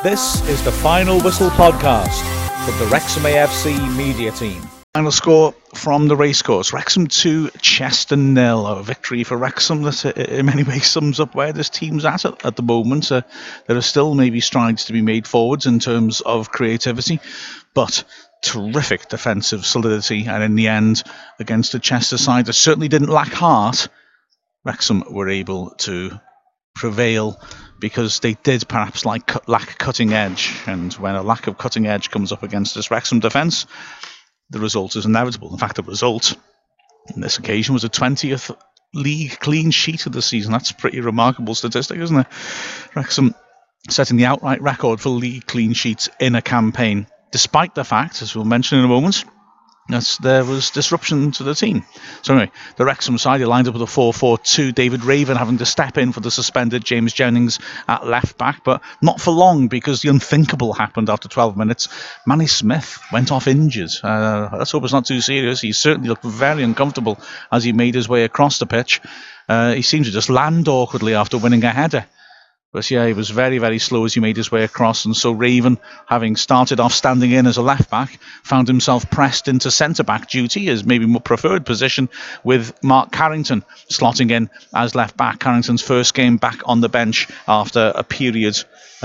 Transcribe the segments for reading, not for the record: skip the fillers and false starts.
This is the Final Whistle podcast from the Wrexham AFC media team. Final score from the racecourse: Wrexham 2, Chester 0. A victory for Wrexham that in many ways sums up where this team's at the moment. There are still maybe strides to be made forwards in terms of creativity, but terrific defensive solidity, and in the end, against a Chester side that certainly didn't lack heart, Wrexham were able to prevail because they did perhaps lack cutting edge, and when a lack of cutting edge comes up against this Wrexham defence, the result is inevitable. In fact, the result on this occasion was a 20th league clean sheet of the season. That's a pretty remarkable statistic, isn't it? Wrexham setting the outright record for league clean sheets in a campaign, despite the fact, as we'll mention in a moment, that there was disruption to the team. So anyway, the Wrexham side, they lined up with a 4-4-2, David Raven having to step in for the suspended James Jennings at left back, but not for long, because the unthinkable happened after 12 minutes. Manny Smith went off injured. Let's hope it's not too serious. He certainly looked very uncomfortable as he made his way across the pitch. He seemed to just land awkwardly after winning a header. But yeah, he was very, very slow as he made his way across, and so Raven, having started off standing in as a left-back, found himself pressed into centre-back duty, as maybe more preferred position, with Mark Carrington slotting in as left-back. Carrington's first game back on the bench after a period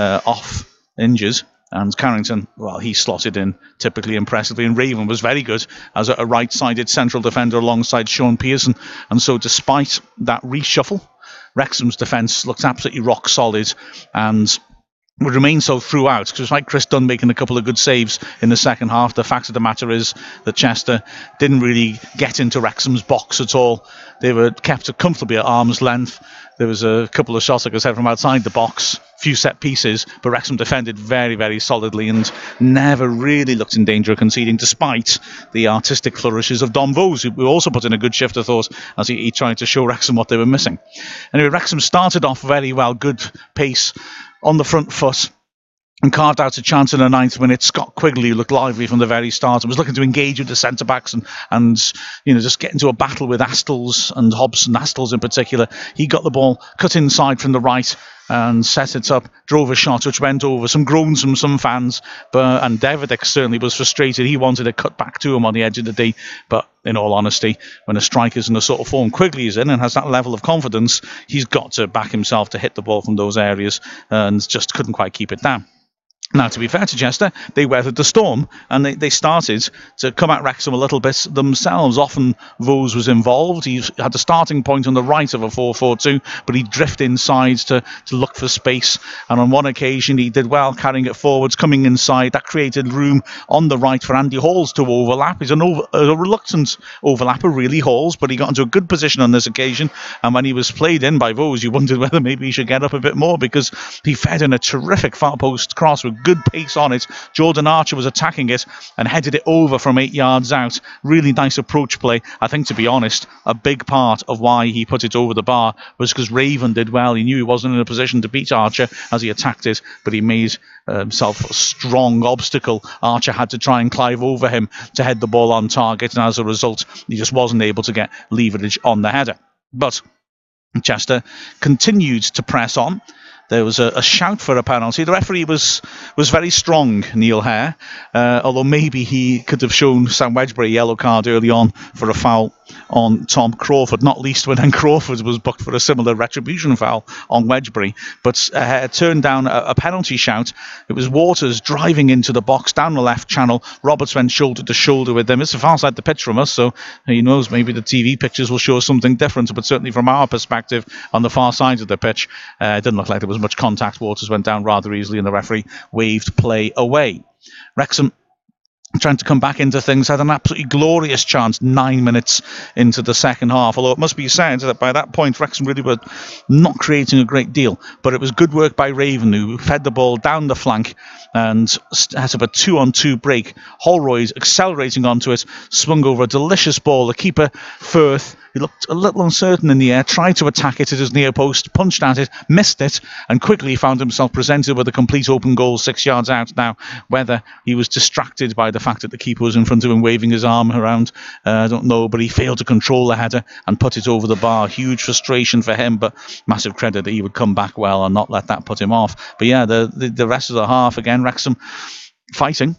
off injured. And Carrington, well, he slotted in typically impressively, and Raven was very good as a right-sided central defender alongside Sean Pearson. And so despite that reshuffle, Wrexham's defence looks absolutely rock solid and would remain so throughout, because despite Chris Dunn making a couple of good saves in the second half, the fact of the matter is that Chester didn't really get into Wrexham's box at all. They were kept comfortably at arm's length. There was a couple of shots, like I said, from outside the box, few set pieces, but Wrexham defended very, very solidly and never really looked in danger of conceding, despite the artistic flourishes of Dom Vose, who also put in a good shift, I thought, as he tried to show Wrexham what they were missing. Anyway, Wrexham started off very well, good pace on the front foot, and carved out a chance in the 9th minute. Scott Quigley, who looked lively from the very start and was looking to engage with the centre-backs and just get into a battle with Astles and Hobson. Astles in particular, he got the ball cut inside from the right and set it up, drove a shot which went over. Some groans from some fans, and Davidic certainly was frustrated. He wanted it cut back to him on the edge of the D, but in all honesty, when a striker's in the sort of form Quigley is in and has that level of confidence, he's got to back himself to hit the ball from those areas, and just couldn't quite keep it down. Now, to be fair to Chester, they weathered the storm and they started to come at Wrexham a little bit themselves. Often Vose was involved. He had the starting point on the right of a 4-4-2, but he'd drift inside to look for space. And on one occasion, he did well carrying it forwards, coming inside. That created room on the right for Andy Halls to overlap. He's a reluctant overlapper, really, Halls, but he got into a good position on this occasion. And when he was played in by Vose, you wondered whether maybe he should get up a bit more, because he fed in a terrific far post cross with good pace on it. Jordan Archer was attacking it and headed it over from 8 yards out. Really nice approach play. I think, to be honest, a big part of why he put it over the bar was because Raven did well. He knew he wasn't in a position to beat Archer as he attacked it, but he made himself a strong obstacle. Archer had to try and clive over him to head the ball on target, and as a result, he just wasn't able to get leverage on the header. But Chester continued to press on. There was a shout for a penalty. The referee was very strong, Neil Hare, although maybe he could have shown Sam Wedgbury a yellow card early on for a foul on Tom Crawford, not least when then Crawford was booked for a similar retribution foul on Wedgbury. But turned down a penalty shout. It was Waters driving into the box down the left channel. Roberts went shoulder to shoulder with them. It's a far side the pitch from us, so who knows, maybe the TV pictures will show something different, but certainly from our perspective on the far side of the pitch, it didn't look like there was much contact. Waters went down rather easily and the referee waved play away. Wrexham, trying to come back into things, had an absolutely glorious chance 9 minutes into the second half, although it must be said that by that point Wrexham really were not creating a great deal, but it was good work by Raven, who fed the ball down the flank and had a 2-on-2 break. Holroyd accelerating onto it, swung over a delicious ball. The keeper, Firth, he looked a little uncertain in the air, tried to attack it at his near post, punched at it, missed it, and quickly found himself presented with a complete open goal 6 yards out. Now, whether he was distracted by the fact that the keeper was in front of him waving his arm around. I don't know, but he failed to control the header and put it over the bar. Huge frustration for him, but massive credit that he would come back well and not let that put him off. But yeah, the rest of the half, again, Wrexham fighting,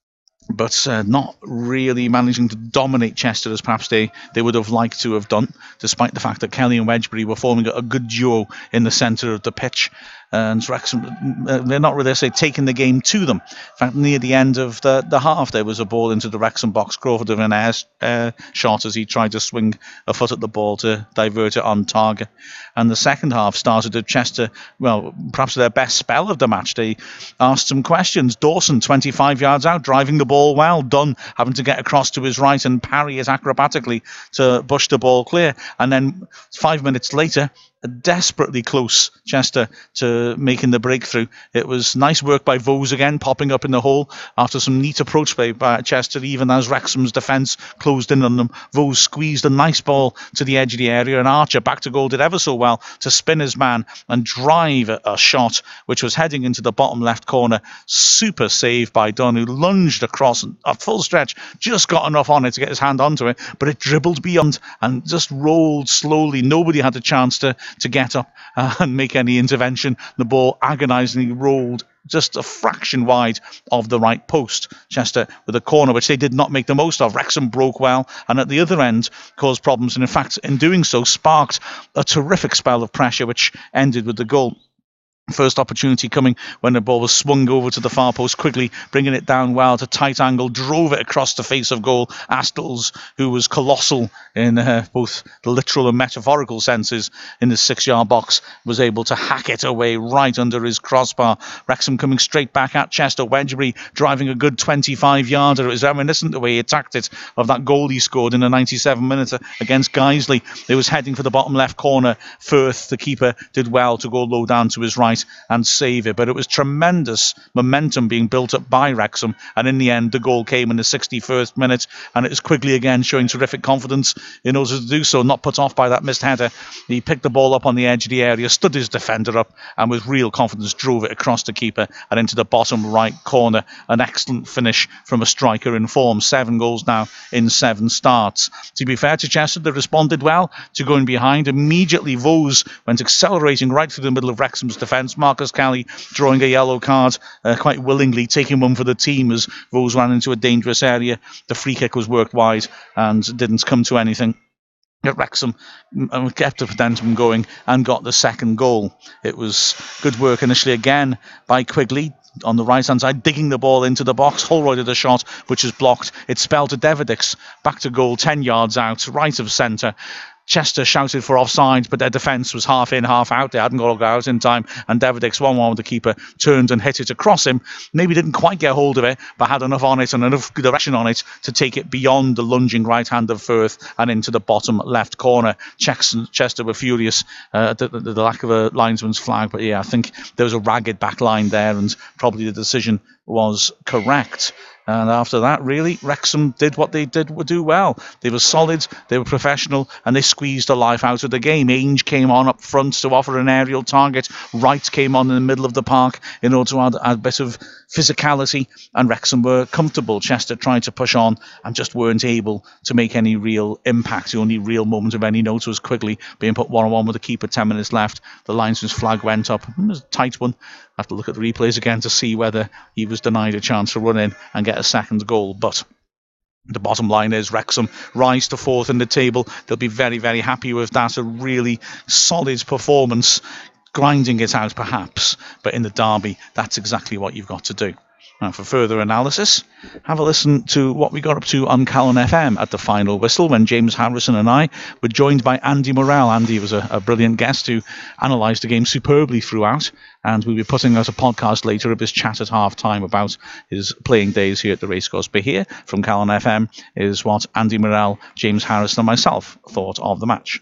but not really managing to dominate Chester as perhaps they would have liked to have done, despite the fact that Kelly and Wedgbury were forming a good duo in the centre of the pitch. And Wrexham, they're not really, taking the game to them. In fact, near the end of the half, there was a ball into the Wrexham box. Crawford of an air shot as he tried to swing a foot at the ball to divert it on target. And the second half started at Chester, well, perhaps their best spell of the match. They asked some questions. Dawson, 25 yards out, driving the ball well. Dunn having to get across to his right and parry it acrobatically to push the ball clear. And then 5 minutes later, desperately close Chester to making the breakthrough. It was nice work by Vose again, popping up in the hole after some neat approach play by Chester, even as Wrexham's defence closed in on them. Vose squeezed a nice ball to the edge of the area, and Archer, back to goal, did ever so well to spin his man and drive a shot which was heading into the bottom left corner. Super save by Dunn, who lunged across a full stretch, just got enough on it to get his hand onto it, but it dribbled beyond and just rolled slowly. Nobody had a chance to get up and make any intervention. The ball agonisingly rolled just a fraction wide of the right post. Chester with a corner which they did not make the most of. Wrexham broke well and at the other end caused problems, and in fact in doing so sparked a terrific spell of pressure which ended with the goal. First opportunity coming when the ball was swung over to the far post, Quigley bringing it down well to tight angle, drove it across the face of goal. Astles, who was colossal in both the literal and metaphorical senses in the 6-yard box, was able to hack it away right under his crossbar. Wrexham coming straight back at Chester. Wedgbury driving a good 25-yarder. It was reminiscent the way he attacked it of that goal he scored in the 97 minutes against Guiseley. It was heading for the bottom left corner. Firth, the keeper, did well to go low down to his right and save it, but it was tremendous momentum being built up by Wrexham, and in the end the goal came in the 61st minute, and it was Quigley again showing terrific confidence in order to do so, not put off by that missed header. He picked the ball up on the edge of the area, stood his defender up, and with real confidence drove it across the keeper and into the bottom right corner. An excellent finish from a striker in form. 7 goals now in 7 starts. To be fair to Chester, they responded well to going behind. Immediately Vose went accelerating right through the middle of Wrexham's defence. Marcus Kelly drawing a yellow card quite willingly, taking one for the team as Vose ran into a dangerous area. The free kick was worked wide and didn't come to anything. Wrexham kept the momentum going and got the second goal. It was good work initially again by Quigley on the right hand side, digging the ball into the box. Holroyd had a shot which is blocked. It's spelled to Deverdix, back to goal, 10 yards out, right of centre. Chester shouted for offside, but their defence was half in, half out. They hadn't got out in time, and Deverdix, 1-1 with the keeper, turned and hit it across him. Maybe didn't quite get hold of it, but had enough on it and enough direction on it to take it beyond the lunging right hand of Firth and into the bottom left corner. Chester were furious at the lack of a linesman's flag, but yeah, I think there was a ragged back line there, and probably the decision was correct. And after that, really, Wrexham did what they did do well. They were solid, they were professional, and they squeezed the life out of the game. Ainge came on up front to offer an aerial target. Wright came on in the middle of the park in order to add a bit of physicality, and Wrexham were comfortable. Chester tried to push on and just weren't able to make any real impact. The only real moment of any note was Quigley being put 1-on-1 with the keeper, 10 minutes left. The linesman's flag went up. It was a tight one. I have to look at the replays again to see whether he was denied a chance to run in and get a second goal. But the bottom line is Wrexham rise to 4th in the table. They'll be very, very happy with that. A really solid performance, grinding it out perhaps, but in the derby, that's exactly what you've got to do. Now, for further analysis, have a listen to what we got up to on Calon FM at the final whistle when James Harrison and I were joined by Andy Morrell. Andy was a brilliant guest who analysed the game superbly throughout, and we'll be putting out a podcast later of his chat at half-time about his playing days here at the Racecourse. But here, from Calon FM, is what Andy Morrell, James Harrison and myself thought of the match.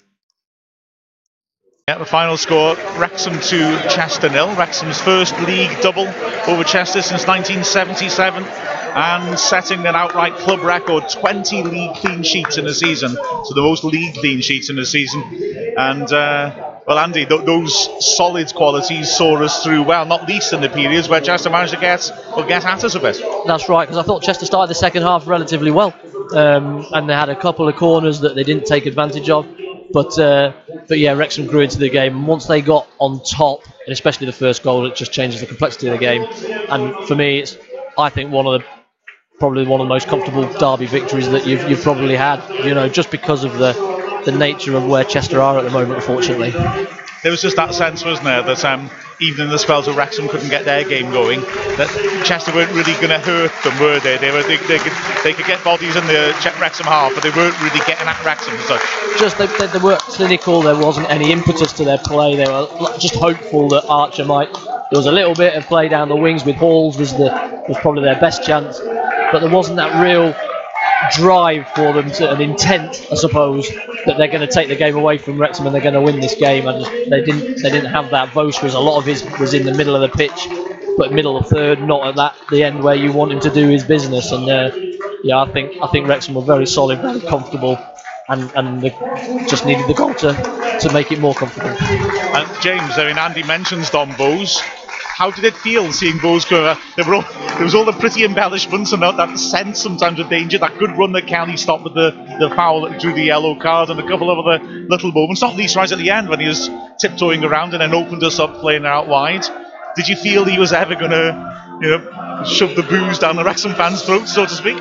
Yeah, the final score, Wrexham 2, Chester 0. Wrexham's first league double over Chester since 1977, and setting an outright club record, 20 league clean sheets in a season. So the most league clean sheets in a season. And, Well, Andy, those solid qualities saw us through well, not least in the periods where Chester managed to get at us a bit. That's right, because I thought Chester started the second half relatively well, and they had a couple of corners that they didn't take advantage of. But yeah, Wrexham grew into the game, and once they got on top, and especially the first goal, it just changes the complexity of the game. And for me, it's I think probably one of the most comfortable derby victories that you've probably had. Just because of the nature of where Chester are at the moment, unfortunately. There was just that sense, wasn't there, that even in the spells where Wrexham couldn't get their game going, that Chester weren't really going to hurt them, were they? They could get bodies in the Wrexham half, but they weren't really getting at Wrexham as such. Just they were clinical. There wasn't any impetus to their play. They were just hopeful that Archer might. There was a little bit of play down the wings with Halls was probably their best chance, but there wasn't that real drive for them, an intent, I suppose, that they're going to take the game away from Wrexham and they're going to win this game. They didn't have that. Vos was a lot of his was in the middle of the pitch, but middle of third, not at the end where you want him to do his business. And I think Wrexham were very solid, very comfortable, and they just needed the goal to make it more comfortable. And James, Andy mentions Dom Vos. How did it feel seeing Vos go? There was all the pretty embellishments and that sense sometimes of danger. That good run that Kelly stopped with the foul that drew the yellow card, and a couple of other little moments. Not least right at the end when he was tiptoeing around and then opened us up, playing out wide. Did you feel he was ever going to, shove the booze down the Wrexham fans' throats, so to speak?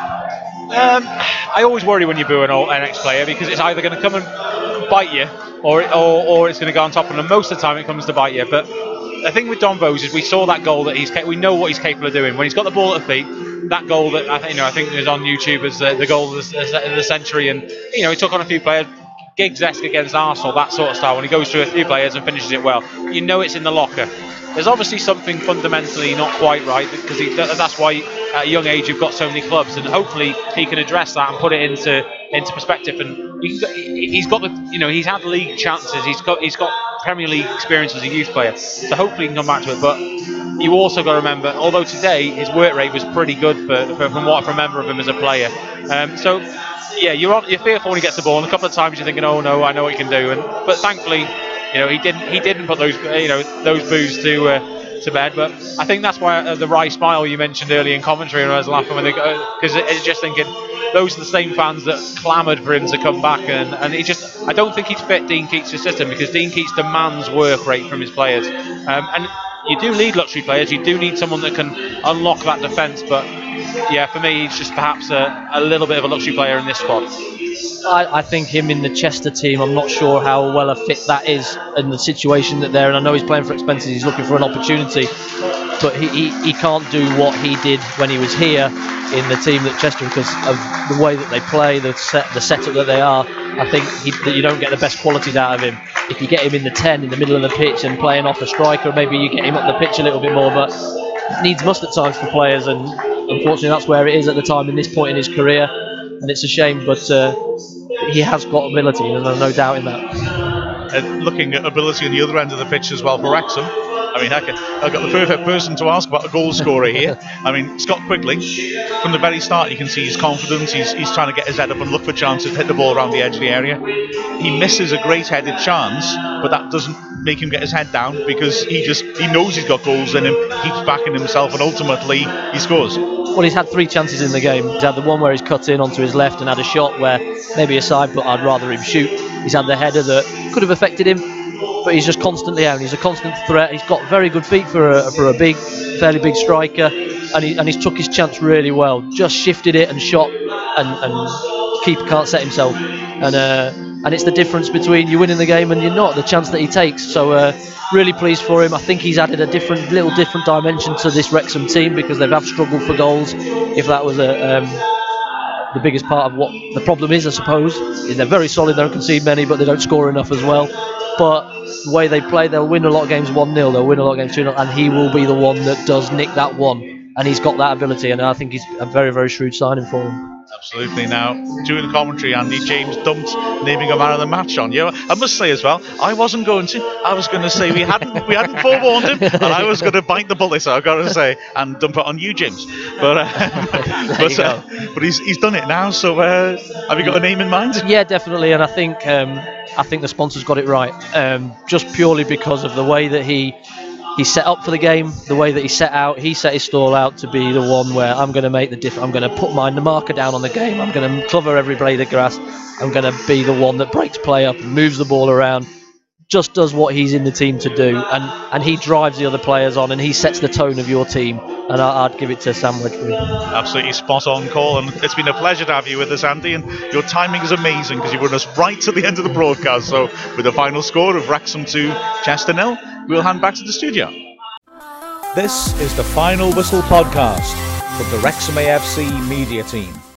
I always worry when you boo an ex-player, because it's either going to come and bite you or it's going to go on top of them. Most of the time it comes to bite you. But the thing with Dom Vos is we saw that goal that we know what he's capable of doing when he's got the ball at the feet. That goal that I think is on YouTube as the goal of the century, and he took on a few players. Giggs-esque against Arsenal, that sort of style. When he goes through a few players and finishes it well, it's in the locker. There's obviously something fundamentally not quite right, because that's why at a young age you've got so many clubs, and hopefully he can address that and put it into perspective. And he's got he's had league chances, he's got Premier League experience as a youth player, so hopefully he can come back to it. But you also got to remember, although today his work rate was pretty good from what I remember of him as a player. Yeah, you're fearful when he gets the ball, and a couple of times you're thinking, oh no, I know what he can do. But thankfully, he didn't put those boos to bed. But I think that's why the wry smile you mentioned earlier in commentary, and I was laughing when because it's just thinking those are the same fans that clamoured for him to come back, and I don't think he'd fit Dean Keats' system, because Dean Keats demands work rate from his players, and you do need luxury players. You do need someone that can unlock that defence, but yeah, for me, he's just perhaps a little bit of a luxury player in this squad. I think him in the Chester team, I'm not sure how well a fit that is in the situation that they're in. I know he's playing for expenses, he's looking for an opportunity, but he can't do what he did when he was here in the team at Chester, because of the way that they play, the setup that they are. I think that you don't get the best qualities out of him. If you get him in the 10 in the middle of the pitch and playing off a striker, maybe you get him up the pitch a little bit more, but needs must at times for players, and unfortunately that's where it is at the time in this point in his career, and it's a shame, but he has got ability, and there's no doubt in that. Looking at ability on the other end of the pitch as well for Wrexham, I've got the perfect person to ask about a goal scorer here. Scott Quigley, from the very start you can see his confidence, he's trying to get his head up and look for chances, hit the ball around the edge of the area. He misses a great headed chance, but that doesn't make him get his head down, because he knows he's got goals in him, keeps backing himself, and ultimately he scores. Well, he's had 3 chances in the game. He's had the one where he's cut in onto his left and had a shot where maybe a side, but I'd rather him shoot. He's had the header that could have affected him, but he's just constantly out. He's a constant threat. He's got very good feet for a fairly big striker, and he's took his chance really well. Just shifted it and shot, and keeper can't set himself. And it's the difference between you winning the game and you're not, the chance that he takes. So really pleased for him. I think he's added a little different dimension to this Wrexham team, because they have struggled for goals. If that was the biggest part of what the problem is, I suppose, is they're very solid, they don't concede many, but they don't score enough as well. But the way they play, they'll win a lot of games 1-0, they'll win a lot of games 2-0, and he will be the one that does nick that one. and he's got that ability, and I think he's a very, very shrewd signing for him. Absolutely. Now, during the commentary, Andy, James dumped naming a man of the match on you. I must say as well, I wasn't going to. I was going to say we hadn't forewarned him, and I was going to bite the bullet, I've got to say, and dump it on you, James. But but he's done it now. So have you got a name in mind? Yeah, definitely, and I think the sponsors got it right, just purely because of the way that he set up for the game, the way that he set his stall out to be the one where I'm going to make the difference. I'm going to put the marker down on the game. I'm going to cover every blade of grass. I'm going to be the one that breaks play up and moves the ball around. Just does what he's in the team to do, and he drives the other players on, and he sets the tone of your team. And I'd give it to Sam Wedgbury. Absolutely spot on call, and it's been a pleasure to have you with us, Andy. And your timing is amazing because you brought us right to the end of the broadcast. So, with the final score of Wrexham 2, Chester 0, we'll hand back to the studio. This is the Final Whistle podcast from the Wrexham AFC media team.